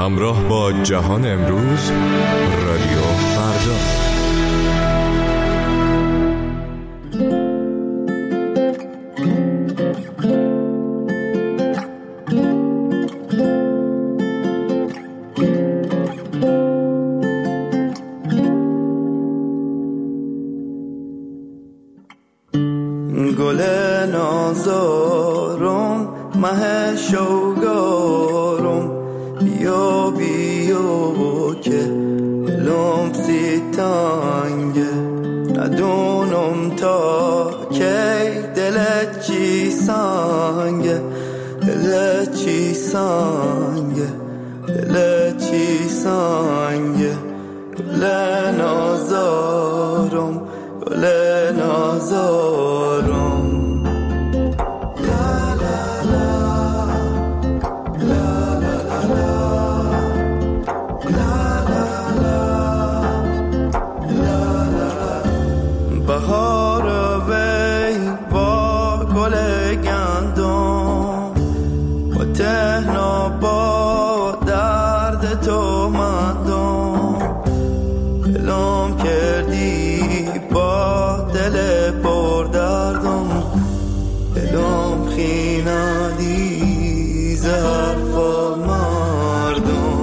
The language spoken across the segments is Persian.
همراه با جهان امروز، رادیو فردا. گل نازارم مه شوگارم بیا بیا که لم سیتانگه ندونم تا کی دلت چی سانگه دلت چی سانگه دلت چی سانگه گل نازارم گل نازارم بهار وی با گل گندم با تهنا با درد تو مندم دلم کردی با دل پر دردم دلم خیندی زرف و مردم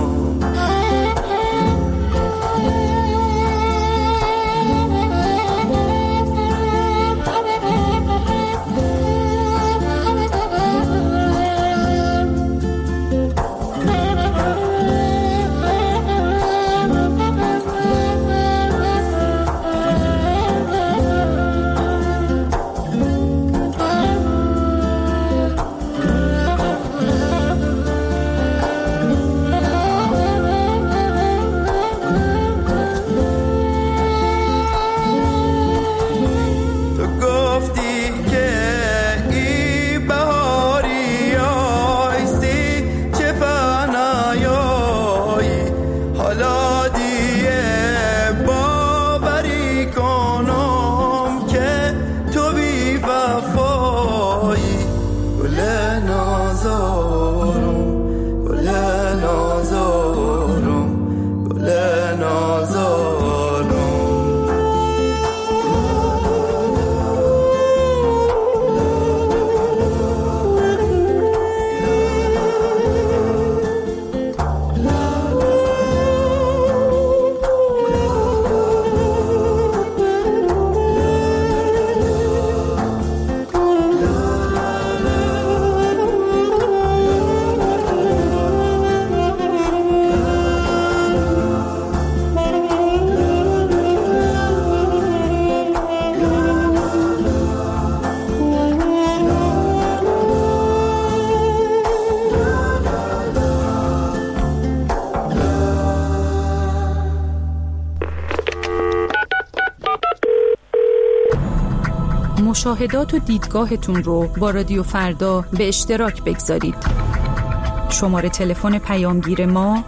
مشاهدات و دیدگاهتون رو با رادیو فردا به اشتراک بگذارید. شماره تلفن پیامگیر ما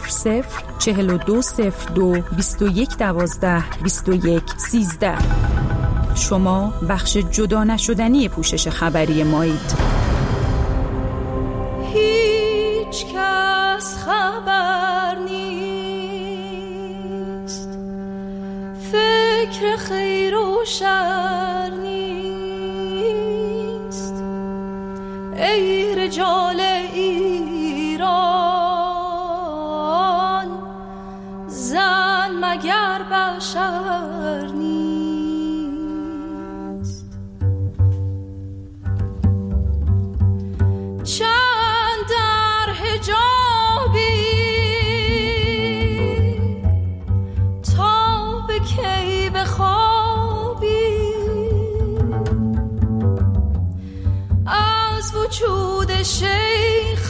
004202 2112 2113. شما بخش جدا نشدنی پوشش خبری مایید. هیچ کس خبر نیست، فکر خیر و شر نیست. ای رجال ایران، زن مگر بشر نیست. چند در حجابی تا به کی بخوابی، از وجود شیخ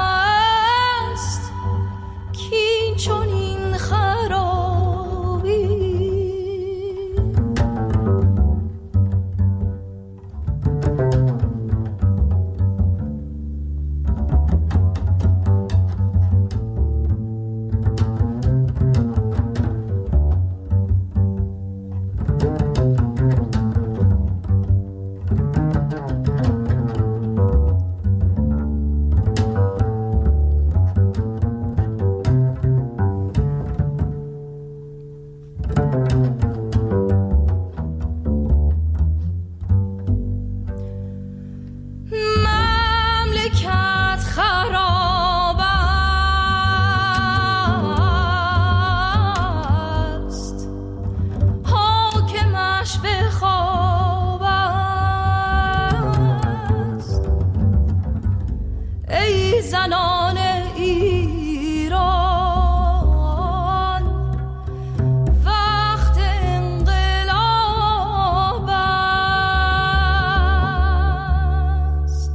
است کین چون این خرابی. ای زنان ایران، وقت انقلاب است.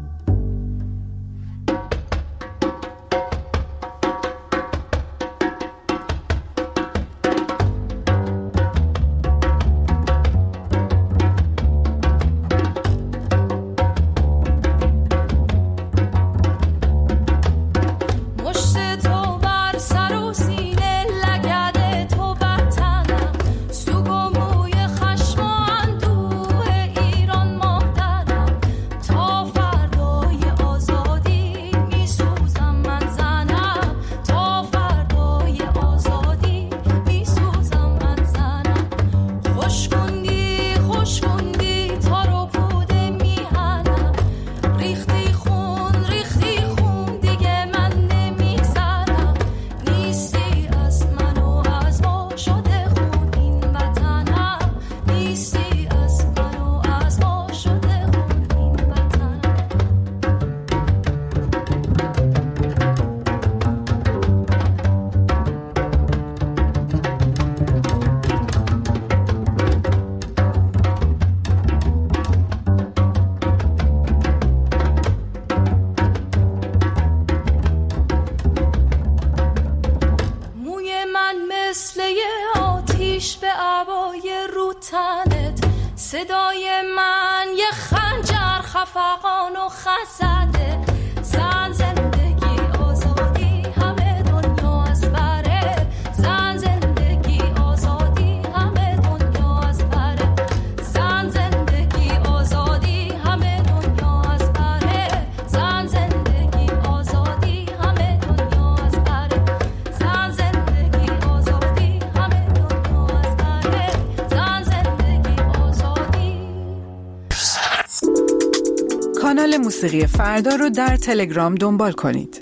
صدای من یه خنجر خفقان و خزده، زن زندگی آزادی همه دنیا از بره، زن زندگی آزادی همه دنیا از بره، زن زندگی آزادی همه دنیا از بره، زن زندگی آزادی همه دنیا از بره، زن زندگی آزادی همه دنیا از بره، زن زندگی آزادی. کانال موسیقی فردا رو در تلگرام دنبال کنید.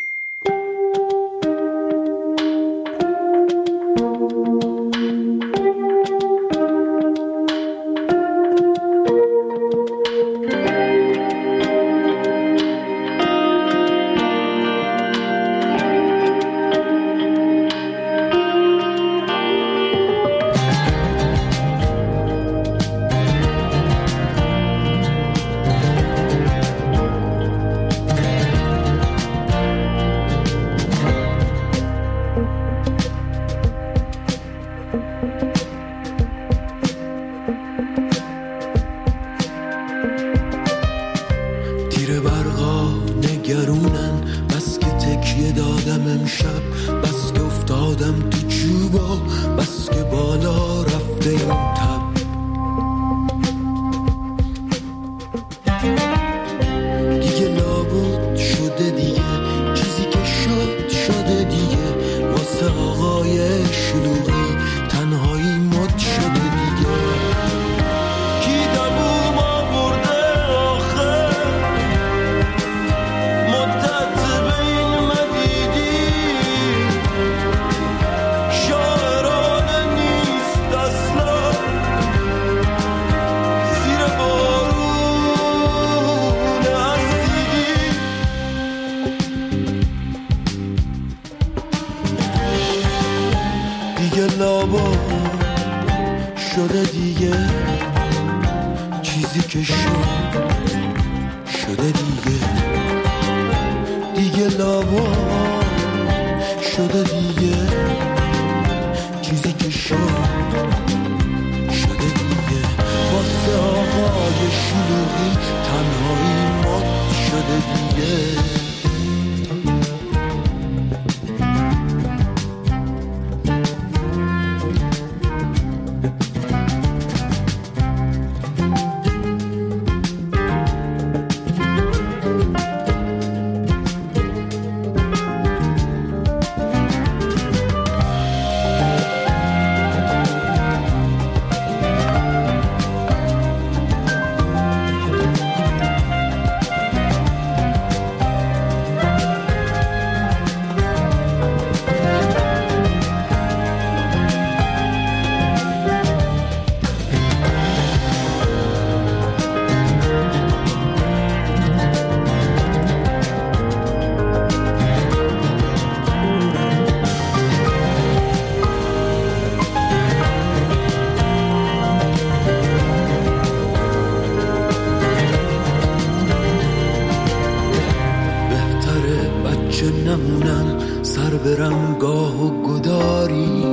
شده دیگه چیزی که شده دیگه لابا شده دیگه چیزی که شده دیگه واسه آقای شلوغی تنهایی مات شده دیگه. بچه نمونم سر برم گاه و گداری.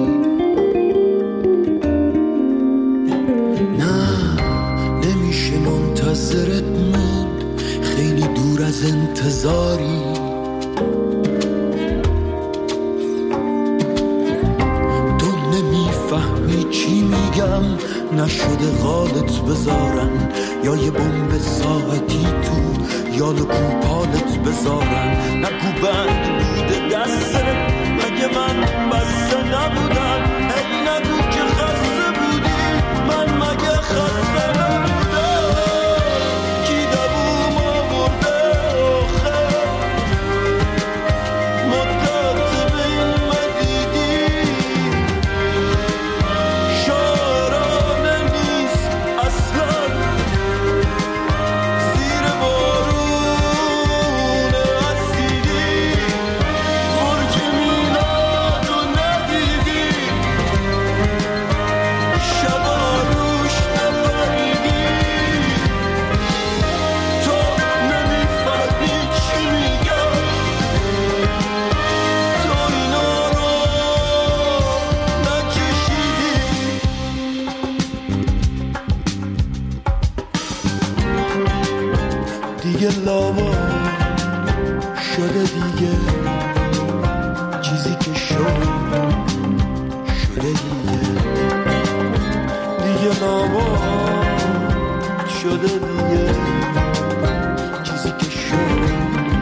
نه نمیشه منتظرت موند، خیلی دور از انتظاری. تو نمیفهمی چی میگم، نشده قالت بذارن یا یه بمب ساعتی تو یال کوپالت بذارن. نگو بند بوده دستت، مگه من بسته نبودم؟ ای نگو که خسته بودی، من مگه خسته نبودم؟ کی دووم آورده آخه مدت بین مدیدی؟ شارانه نیست اصلا زیر بارون اسیدی. برج میلاد رو ندیدی، شبا روش نبریدی. تو نمیفهمی چی میگم، تو اینا رو نکشیدی. دیگه لاوا شده دیگه، چیزی که شده دیگه. دیگه لاوا شده دیگه، چیزی که شده دیگه.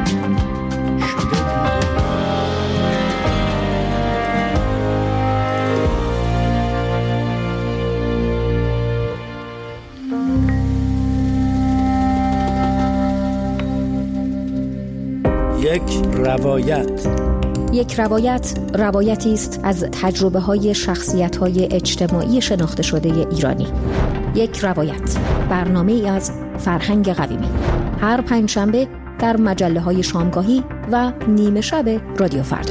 یک روایت روایتی است از تجربه‌های شخصیت‌های اجتماعی شناخته شده ایرانی. یک روایت، برنامه‌ای از فرهنگ قویمی، هر پنجشنبه در مجله‌های شامگاهی و نیمه شب رادیو فردا.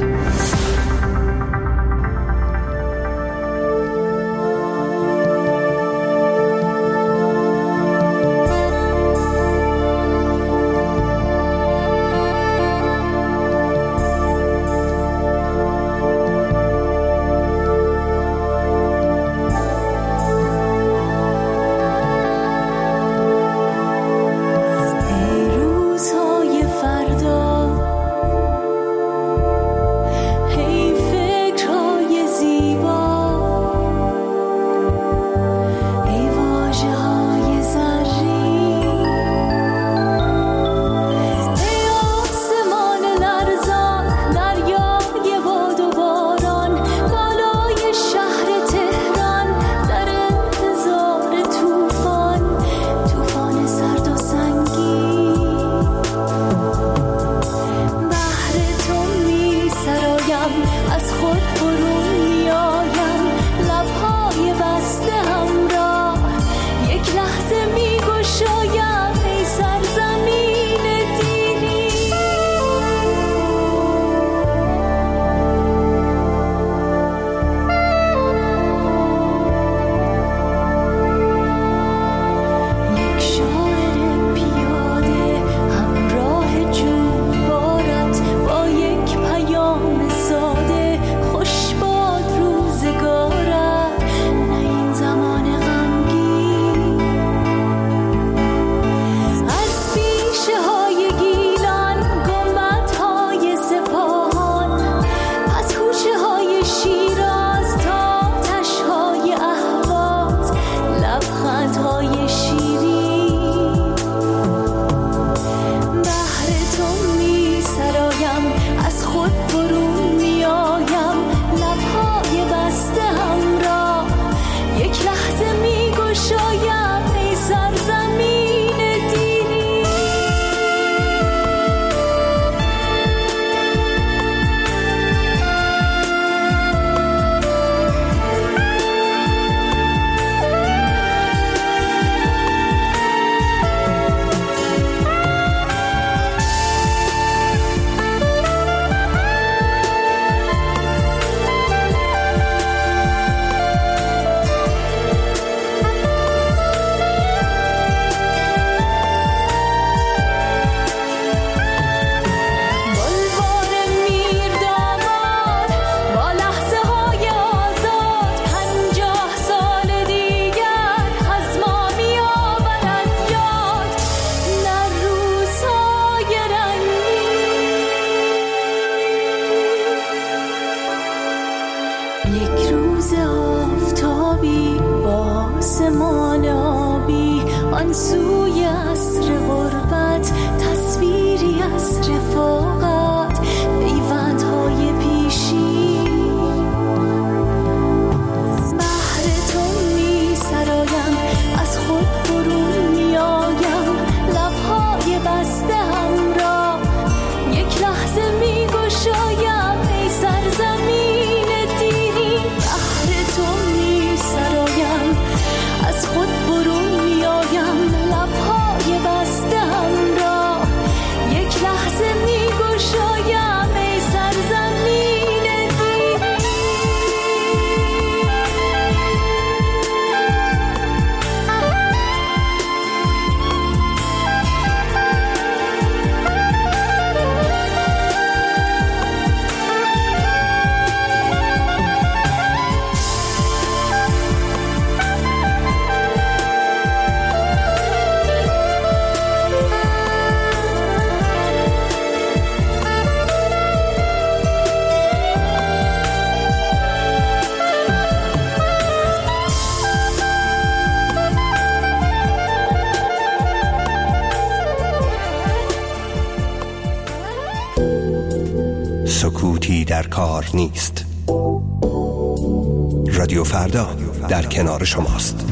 روزهای فردا آسمان آبی آن سوی عصر غربت، تصویری از رفاقت، پیوندهای پیشی. بحر تو می سرایم، از خود برون می آیم، لبهای بسته هم را یک لحظه می گشایم. ای سرزمین دیرین، بحر تو می سرایم، از خود برون می آیم، لبهای بسته هم را یک لحظه می گشایم. ای سرزمین دیرین. سکوتی در کار نیست. رادیو فردا در کنار شماست.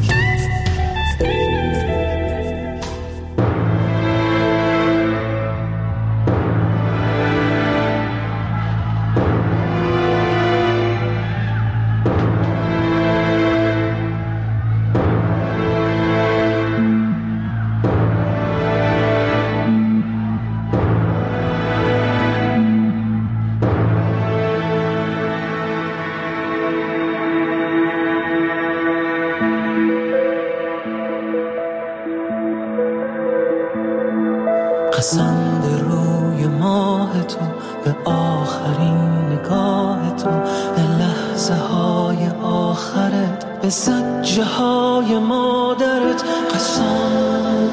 قسم به روی ماه تو، به آخرین نگاه تو، به لحظه های آخرت، به زجه های مادرت. قسم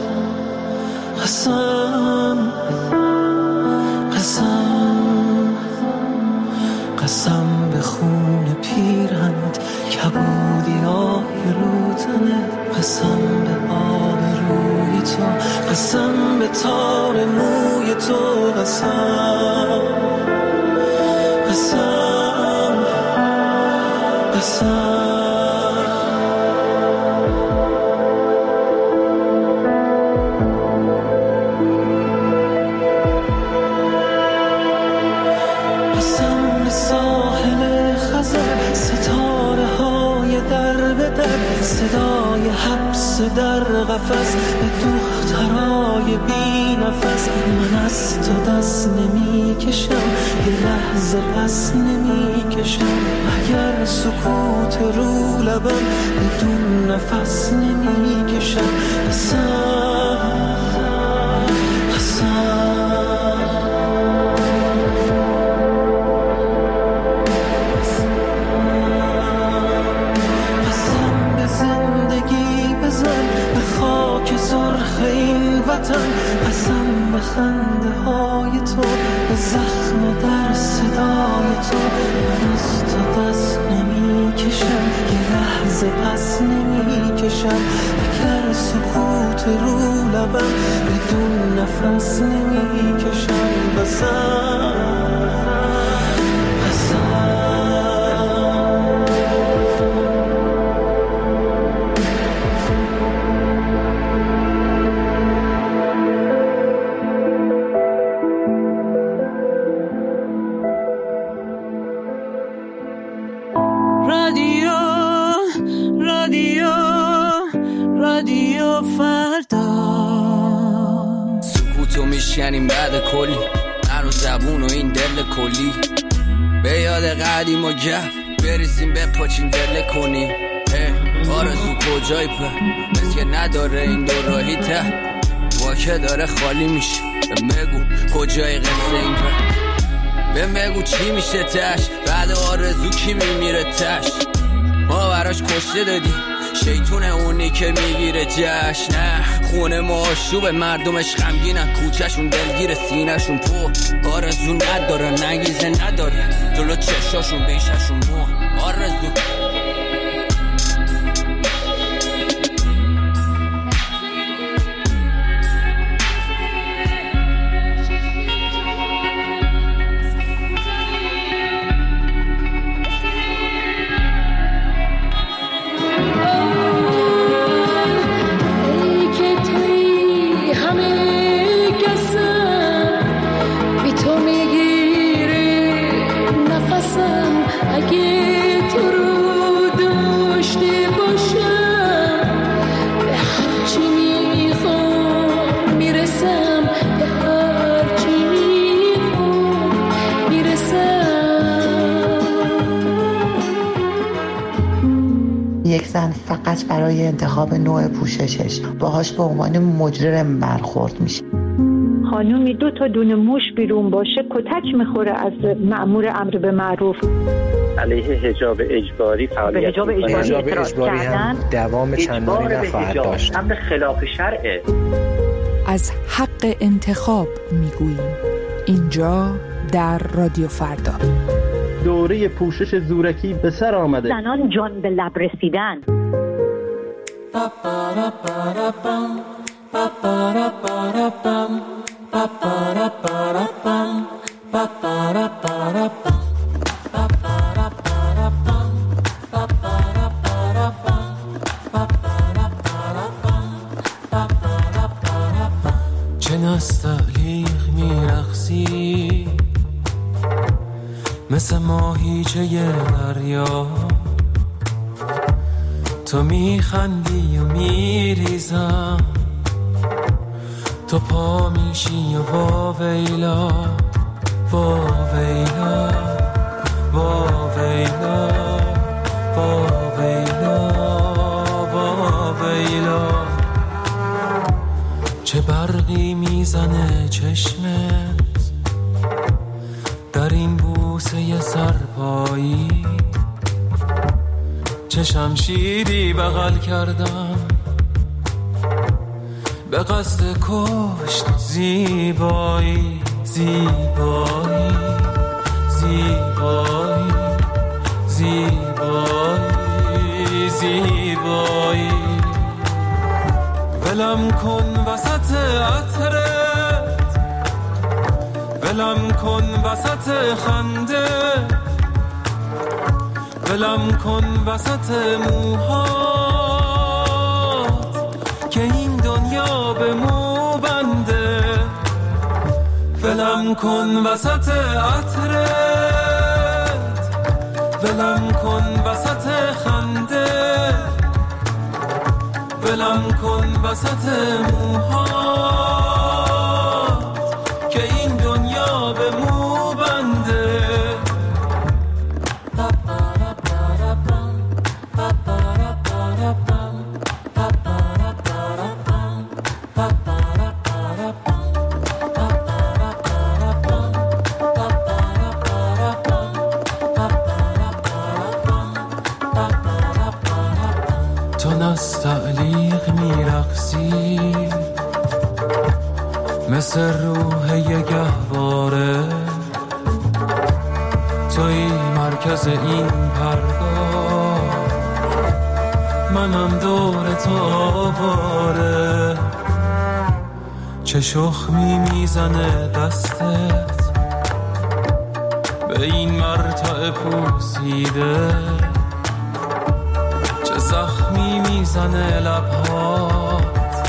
قسم قسم قسم به خون پیرهنت، کبودی آهی رو تنت. قسم به آب روی تو، قسم به تار موی تو. قسم قسم قسم قسم به ساحل خزر، ستاره های در به در، صدای حبس در قفس، به دخترای بی نفس. من از تو دست نمی کشم، یه لحظه پس نمی کشم. اگر سکوت رو لبم، بدون نفس نمی کشم. قسم قسم سرخ این وطن. قسم به خنده های تو، به زخم در صدای تو. من از تو دست نمی کشم، یه لحظه پس نمی کشم. اگر سکوت رو لبم، بدون نفس نمی کشم. قسم رادیو فردا. سکوتو میشکنیم بعد کلی، هنو زبون و این دل کلی. به یاد قدیم و گف بریزیم بپاچیم دل کنی. آرزو کجای پر بس که نداره این دو راهی ته، واکه داره خالی میشه. بگو کجای قصه این پر، بگو چی میشه تش، بعد آرزو کی میمیره تش. ما براش کشته دادی، شیطونه اونی که میگیره جشن. نه خونه ما آشوب، مردمش غمگینن، کوچهشون دلگیر، سینهشون پر. آرزو نداره، نگیزه نداره، جلو چشاشون بیششون مو. آرزو زن فقط برای انتخاب نوع پوششش باهاش به عنوان مجرم برخورد میشه. خانومی 2 تا دونه موش بیرون باشه کتک میخوره از مأمور امر به معروف. علیه حجاب اجباری فعالیت حجاب اجباری هم دوام چندانی نخواهد داشت. امر خلاف شرعه. از حق انتخاب میگوییم اینجا در رادیو فردا. دوره پوشش زورکی به سر آمده. زنان جان به لب رسیدن. چه نستعلیق میرقصی مثل ماهیچه دریا، تو میخندی و میریزم، تو پا میشی و واویلا واویلا واویلا واویلا واویلا. چه برقی میزنه چشمت در این بوسه سرپایی، چه شمشیری بغل کردم به قصد کشت زیبایی زیبایی زیبایی زیبایی زیبایی. ولم کن وسط عطرت، ولم کن وسط خنده، ولم کن وسط موهات که این دنیا به مو بنده. ولم کن وسط عطرت، ولم کن وسط خنده، ولم کن وسط موهات که این دنیا به مو بنده. تو نستعلیق میرقصی مثل روح یه گهواره، توی مرکز این پرگاه، منم دور تو آواره. چه شخمی میزنه دستت به این مرتع پوسیده، چه زخمی میزنه لبهات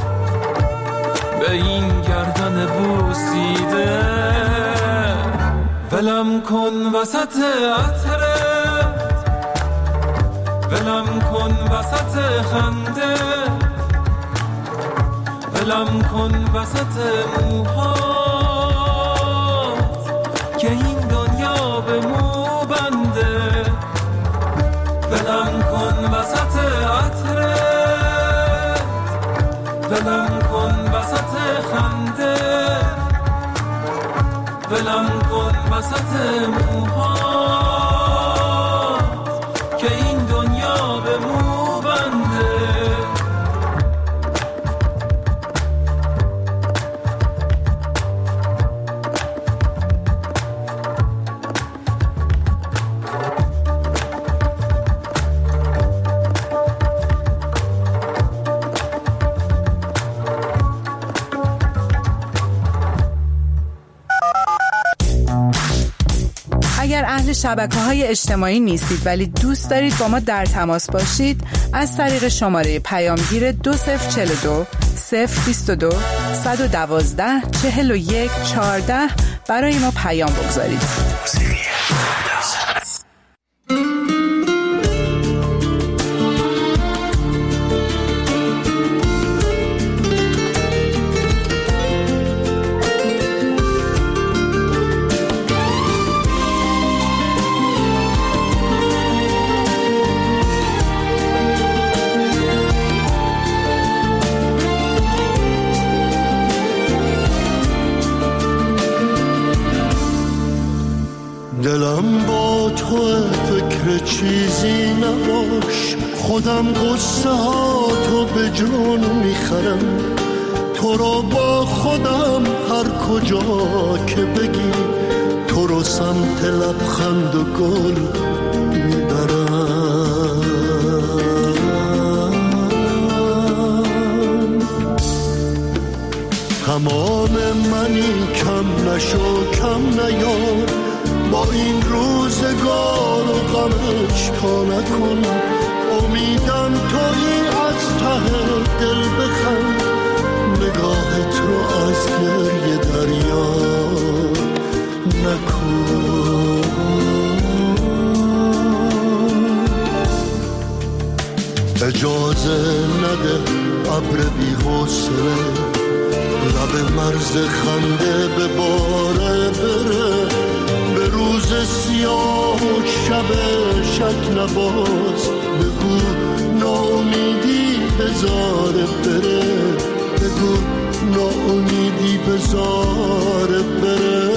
به این گردن بوسیده. ولم کن وسط عطرت، ولم کن وسط خنده، ولم کن وسط موهات که این دنیا به مو بنده. ولم کن وسط عطرت، ولم کن وسط خنده، ولم کن وسط موهات که این دنیا به مو بنده. اگر اهل شبکه‌های اجتماعی نیستید ولی دوست دارید با ما در تماس باشید، از طریق شماره پیامگیر 2042 022 112 41 14 برای ما پیام بگذارید. دلم با تو فکر چیزی نباش، خودم قصه ها تو به جون میخرم، تو رو با خودم هر کجا که بگی، تو رو سمت لبخند و گل میبرم. تمام منی کم نشو کم نیار، با این روزگار و غمش تا نکن، امیدم تویی از ته دل بخند، نگاهت رو از گریه دریا نکن. اجازه نده ابر بی حوصله لب مرز خنده به باره بره، به روز سیاه و شب شک نباز، بگو ناامیدی بذاره بره، بگو ناامیدی بذاره بره.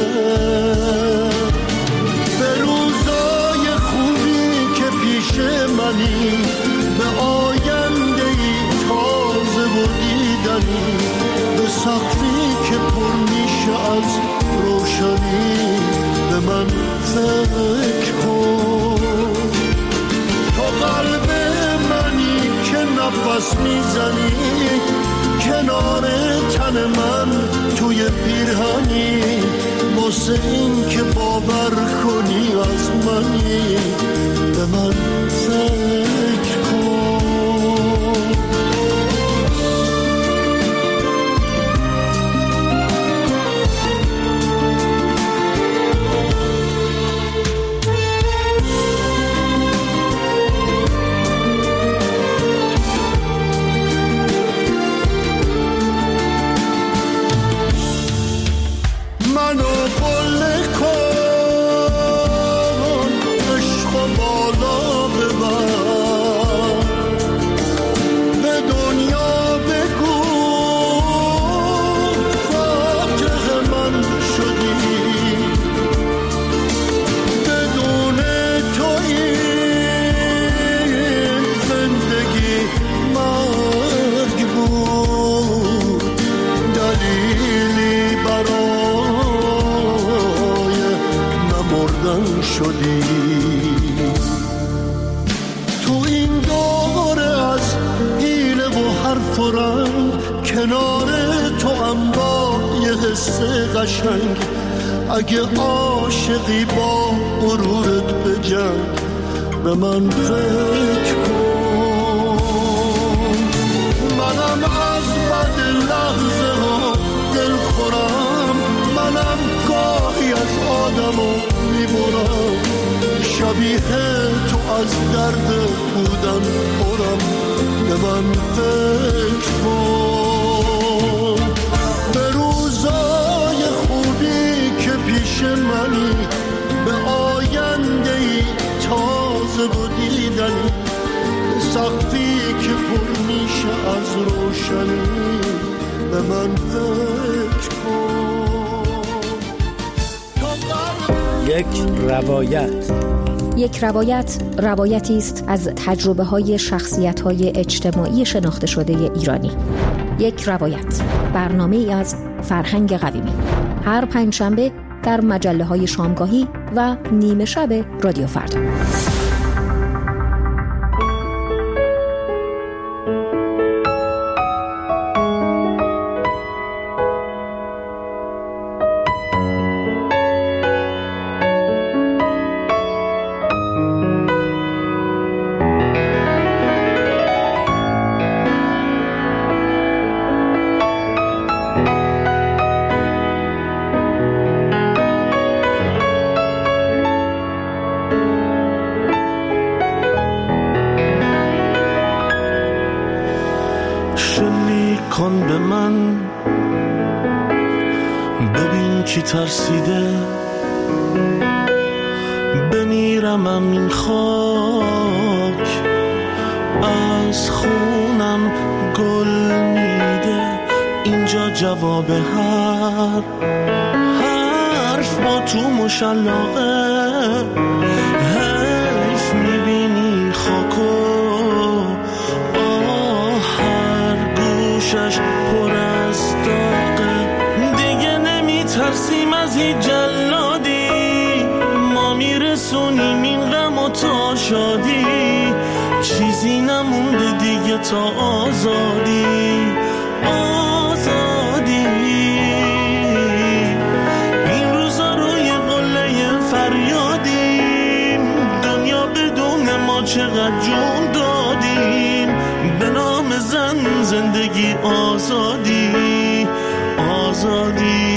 به روزای خوبی که پیش منی، به آینده ای تازه و دیدنی، به سقفی که پر میشه از روشنی، به من فکر کن. تو قلب منی که نفس میزنی، کنار تن من توی پیرهنی، واسه این که باور کنی از منی، به من فکر کن. تو این دوره از حیله و حرف و رنگ، کنار تو هم با یه حس قشنگ، اگه عاشقی با غرورت بجنگ، به من فکر کن. منم از بد لحظه ها دل خورم، منم گاهی از آدمو میبرم، شبیه تو از درد بودن پرم، به من فکر کن. به روزای خوبی که پیش منی، به آینده ای تازه و دیدنی، به سقفی که پر میشه از روشنی، به من فکر کن. یک روایت روایتی است از تجربه‌های شخصیت‌های اجتماعی شناخته شده ایرانی. یک روایت، برنامه‌ای از فرهنگ قویمی، هر پنجشنبه در مجله‌های شامگاهی و نیمه شب رادیو فردا. کن به من، ببین کی ترسیده، بمیرمم این خاک از خونم گل میده، اینجا جواب هر حرف با تو مشلاقه حیف میبینین خاکو هر گوشش پر از داغه دیگه نمیترسیم از هیچ جلادی ما میرسونیم این غم و تا شادی چیزی نمونده دیگه تا آزادی آزادی این روزا روی قله فریادیم دنیا بدون ما چقدر جون دادیم به نام زن زندگی آزادی آزادی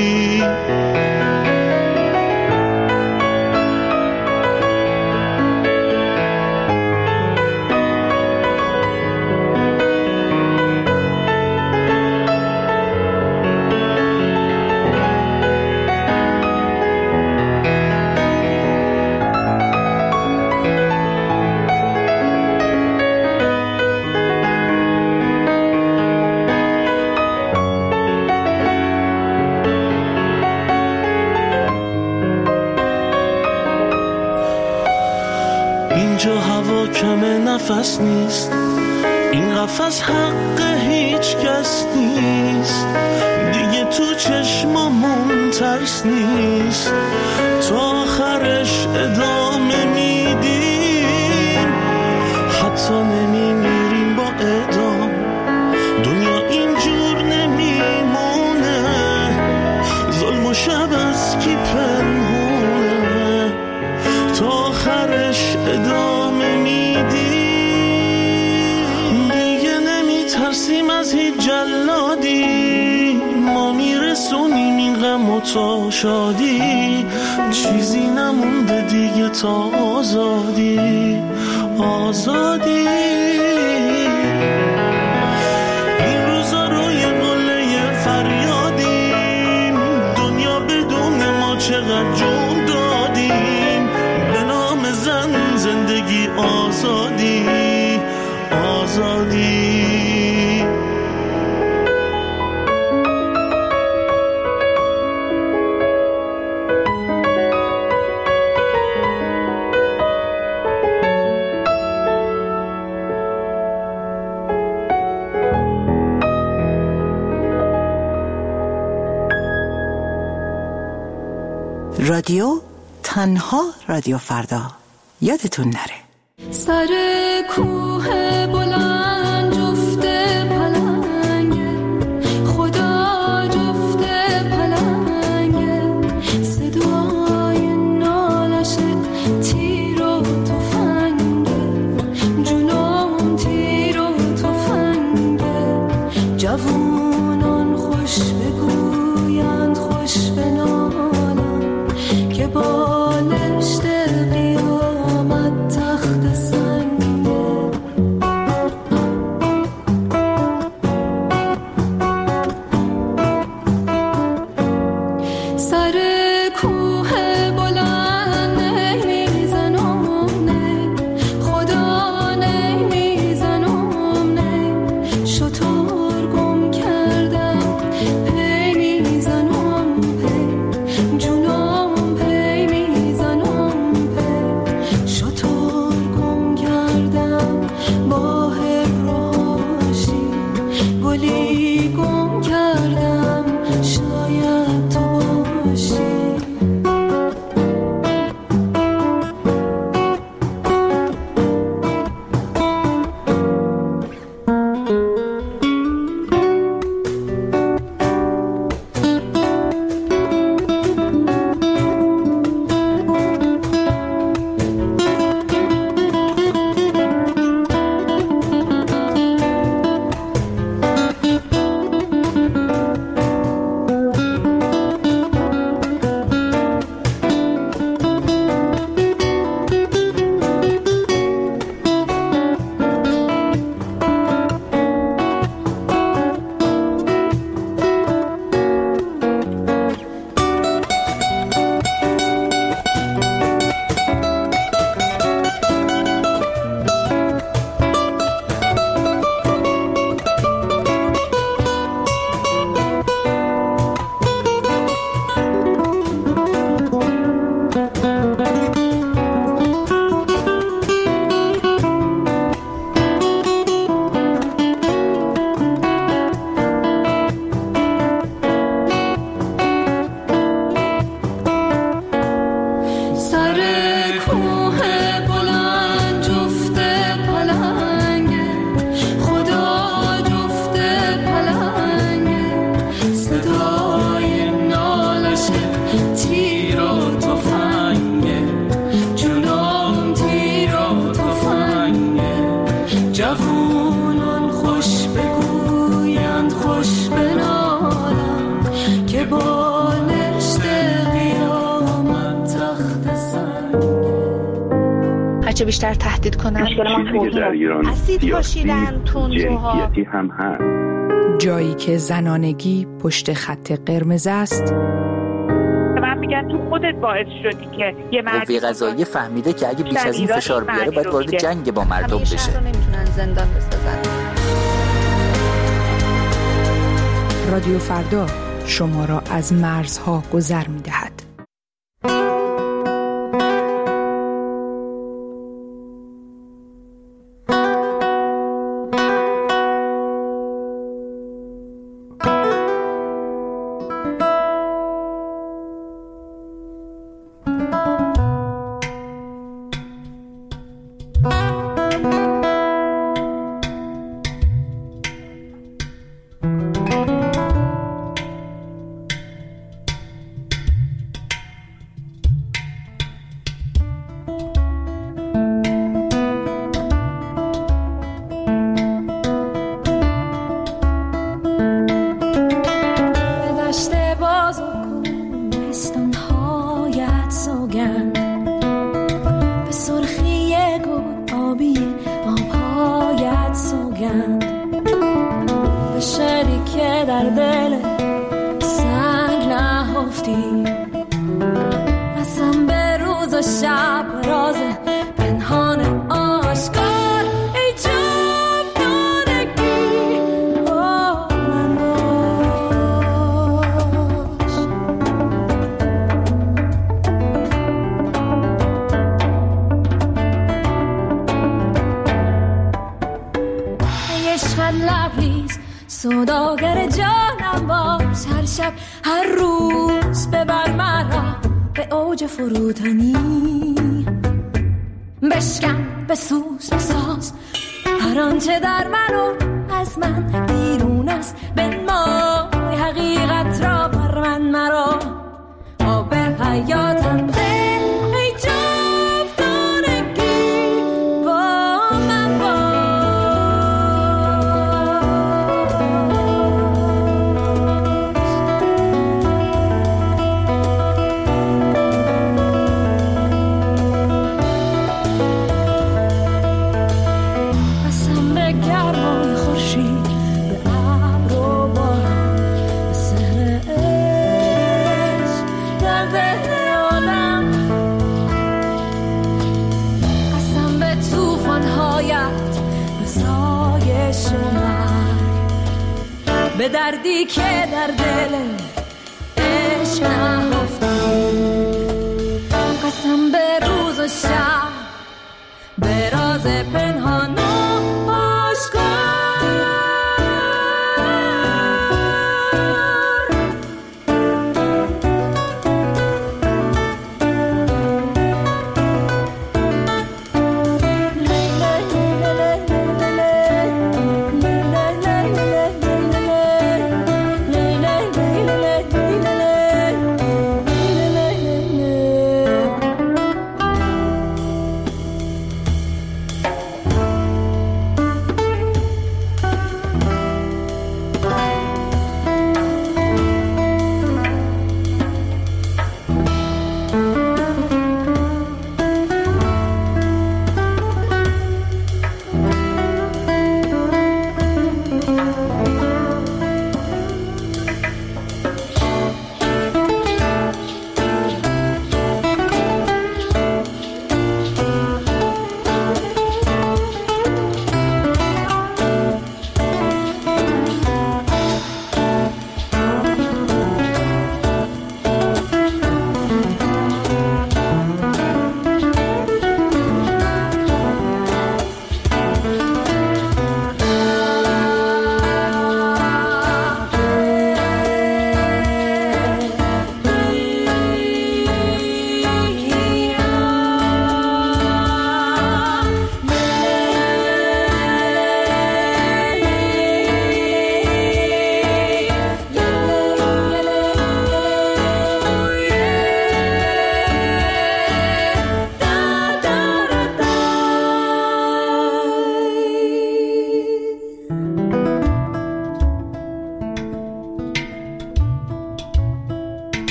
اینجا هوا کم نفس نیست این قفس حق هیچ کس نیست دیگه تو چشمامون ترس نیست تا آخرش ادامه میدیم حتی نمیمیریم با ادام دنیا اینجور نمیمونه ظلم و شب از کی پنهونه تا آخرش ادامه میدیم دیگه نمیترسیم از هیچ جلادی ما میرسونیم این غم و تا شادی چیزی نمونده دیگه تا آزادی آزادی این روزا روی قله فریادیم دنیا بدون ما چقدر جون دادیم به نام زن زندگی آزادی آزادی رادیو تنها رادیو فردا یادتون نره سر کوه بلند جفته پلنگه خدا جفته پلنگه صدای نالش تیر و تفنگه جنون تیر و تفنگه جوانان خوش بگویند خوش بنالند که بالشت قیامت تخت سنگه سر کوه بلند نمیزنم نه خدا نمیزنم نه شطور گم کردم پی میزنم پی جونم پی میزنم پی شطور گم کردم با هبراشی گلی گم کردم شاید تو باشی هرچه بیشتر تهدید کنن. مشکل ما توهین، اسید پاشیدن، تندروها هم هست. جایی که زنانگی پشت خط قرمز است. من میگن تو خودت باعث شدی که یه مرد قوه قضاییه فهمیده که اگه بیش از این فشار بیاره باید وارد جنگ با مردم بشه. همیشه رو نمیتونن زندان بسازن. رادیو فردا شما را از مرزها گذر می‌دهد. سوداگر جانم باش، هر شب هر روز ببر مرا به اوج فروتنی، بشکن بسوز بساز هر آنچه در من و از من بیرون است، بنمای حقیقت را بر من مرا آب حیاتم ده. ای جاودانگی با من باش. قسم به گرمای خورشید، به ابر و باران، به سحر عشق در دل آدم، قسم به طوفان‌هایت، به سایش و مرگ، به دردی که در دل عشق نهفته، قسم به روز و شب، به راز پنهان و آشکار.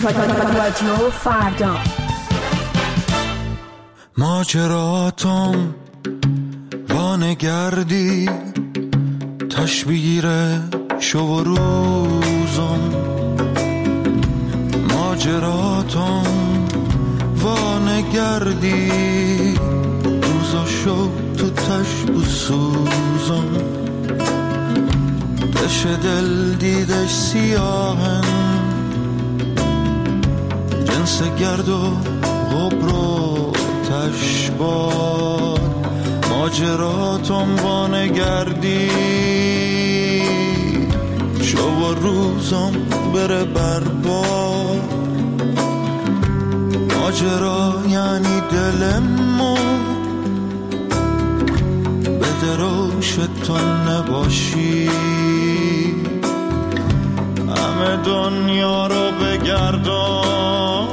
رادیو فردا. ماجراتم وانگردی تشبیه شو و روزم، ماجراتم وانگردی روزا شو تو تشب و سوزم، دش دل دیدش سیاهن جنس گرد و غبر و تشبار، ماجراتم وانگردی شو و روزم بره بربار، ماجرا یعنی دلمو بده روش تو نباشی، همه دنیا رو بگردم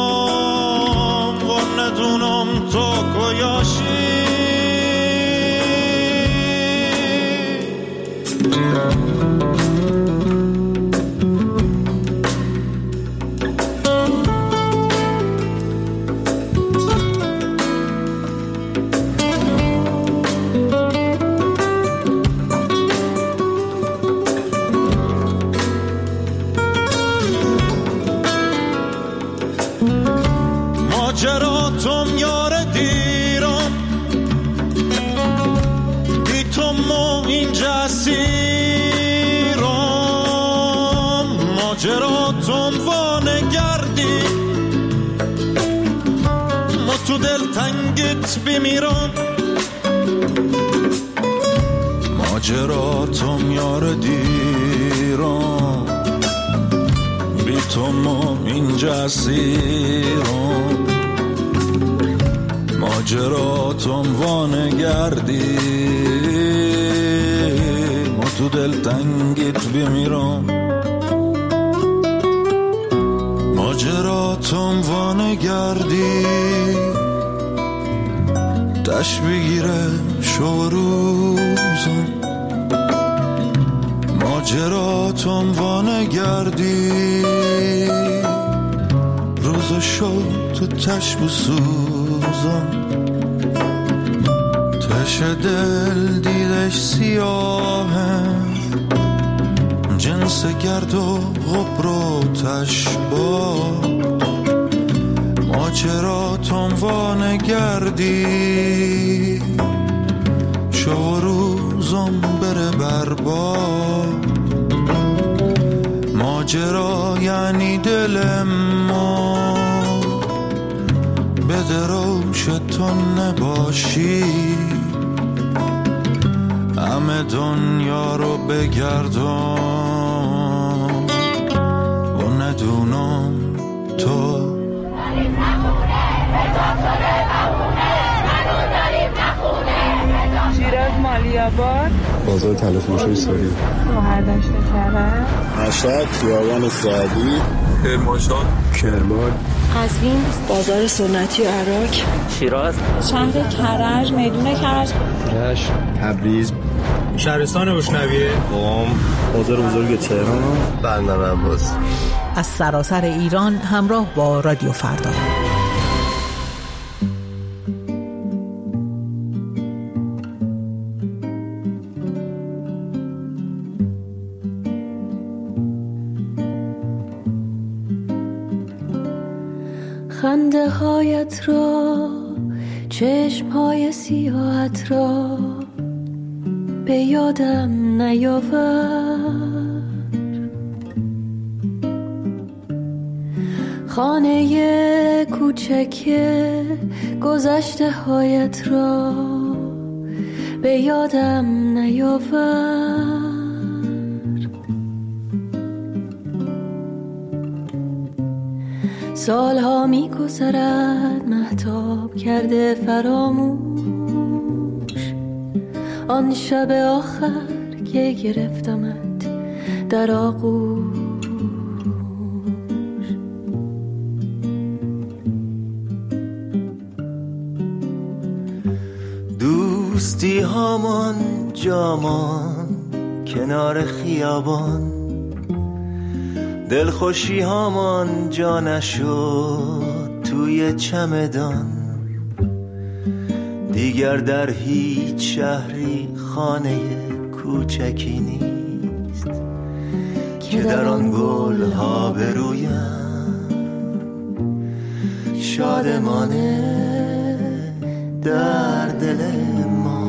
و ندونم تو کجایی. ماجراتم یار دیرم بی تو ما اینجا اسیرم، ماجراتم وانگردی ما تو دل تنگت بمیرم، ماجراتم یار دیرم بی تو ما اینجا اسیرم، ماجراتم وانگردی ما تو دل تنگیت بمیرم، ماجراتم وانگردی دش بگیره شو روزم، ماجراتم وانگردی روز شو تو تشب و سوزم، تش دل دیدش سیاهه جنس گرد و غبر و تشبا، ماجراتم وانگردی شو روزم بره برباد، ماجرا یعنی دل ما بده روش تو نباشی، همه دنیا رو بگردم و ندونم تو شیراز مالیاباد بازار تلفروشی ساری هر داشته کرده مشهد خیابان سعدی کرمانشاه کرمان قزوین بازار سنتی عراق شیراز شهر کرج میدون کرج رشت تبریز شهرستان اشنویه قم بازار بزرگ تهران بندر عباس. از سراسر ایران همراه با رادیو فردا. خنده هایت را چشم های سیاهت را به یادم نیاور، خانه کوچک گذشته هایت را به یادم نیاور، سالها می گذرد مهتاب کرده فراموش، آن شب آخر که گرفتمت در آغوش، دوستی هامان جامان کنار خیابان، دلخوشی هامان جا نشد توی چمدان، دیگر در هیچ شهری خانه کوچکی نیست که در آن گل ها برویم شادمانه در دل ما.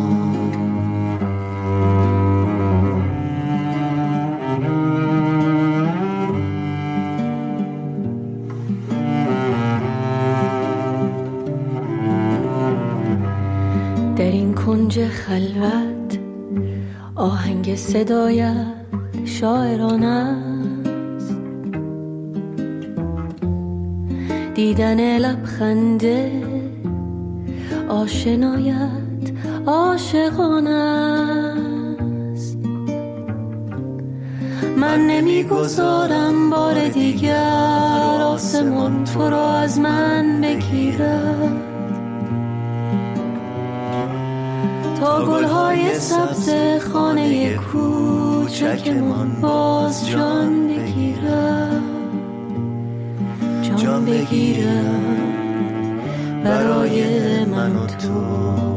در این کنج خلوت آهنگ صدایت شاعرانه است، دیدن لبخند آشنایت عاشقانه است. من نمیگذارم بار دیگر آسمان تو را از من بگیرد، تا گلهای سبز خانه کوچکمان باز جان بگیرم، جان بگیرم برای من و تو.